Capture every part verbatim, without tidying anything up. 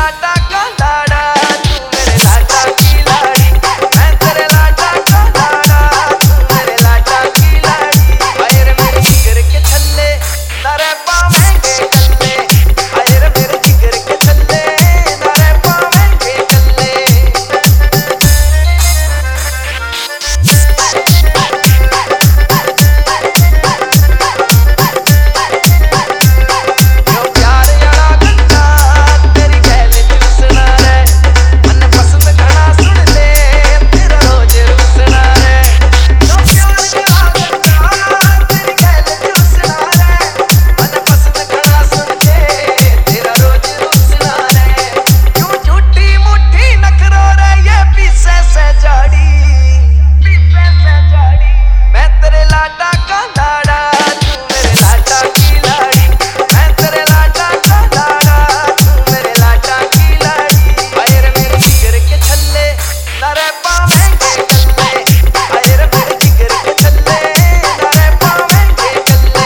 लाडा का लाड़ा तू मेरे लाडा की लाड़ी, मैं तेरे लाडा का लाड़ा तू मेरे लाडा की लाड़ी। आए रे मेरे जिगर के छल्ले नारे पावेंगे कल्ले, आए रे मेरे जिगर के छल्ले नारे पावेंगे कल्ले। यो प्यार यारा गंदा तेरी गैल चूसना रे, मन पसंद घना सुन ले तेरा रोज रुसना रे। यो प्यार यारा गंदा तेरी गैल चूसना रे, मन पसंद घना सुन ले तेरा रोज रुसना रे। यूं झूठी मुट्ठी नखरो रे ये पीछे से जाड़ी, पीछे से जाड़ी। मैं तेरे लाडा का लाड़ा तू मेरे लाडा की लाड़ी, मैं तेरे लाडा का लाड़ा तू मेरे लाडा की लाड़ी। आए रे मेरे जिगर के छल्ले नारे पावेंगे कल्ले, आए रे मेरे जिगर के छल्ले नारे पावेंगे कल्ले।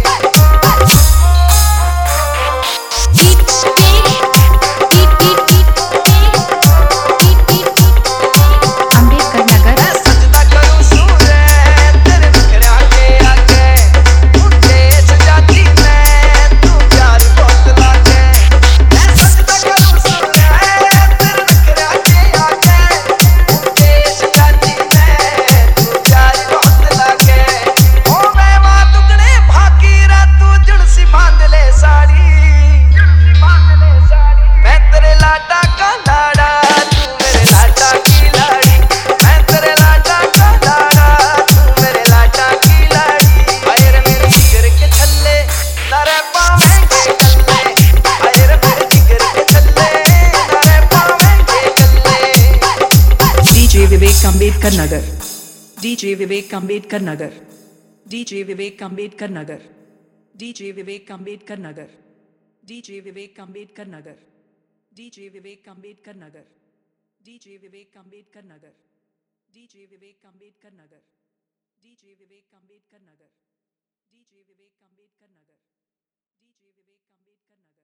अंबेडकर नगर मैं सजदा करूं सूरे तेरे मुखड़ा के आगे, तू देश जाती मैं तू प्यार बहुत लागे। मैं सजदा करूं सूरे तेरे मुखड़ा के आगे, तू देश जाती मैं तू प्यार बहुत लागे। ओ मैं मां दुगने भागी रा तू जुड़सी बांध ले साड़ी, जुड़सी बांध ले साड़ी। मैं तेरे लाडा का लाड़ा तू मेरे लाडा की लाड़ी, मैं तेरे लाडा का लाड़ा तू मेरे लाडा की लाड़ी। आए रे मेरे जिगर के छल्ले नारे पावेंगे कल्ले, आए रे मेरे जिगर के छल्ले नारे पावेंगे कल्ले। DJ Vivek Ambedkar Nagar, DJ Vivek Ambedkar Nagar, DJ Vivek Ambedkar Nagar, DJ Vivek Ambedkar Nagar, DJ Vivek Ambedkar Nagar, DJ Vivek Ambedkar Nagar, DJ Vivek Ambedkar Nagar, DJ Vivek Ambedkar Nagar, DJ Vivek Ambedkar Nagar, DJ Vivek Ambedkar Nagar, DJ Vivek Ambedkar नगर।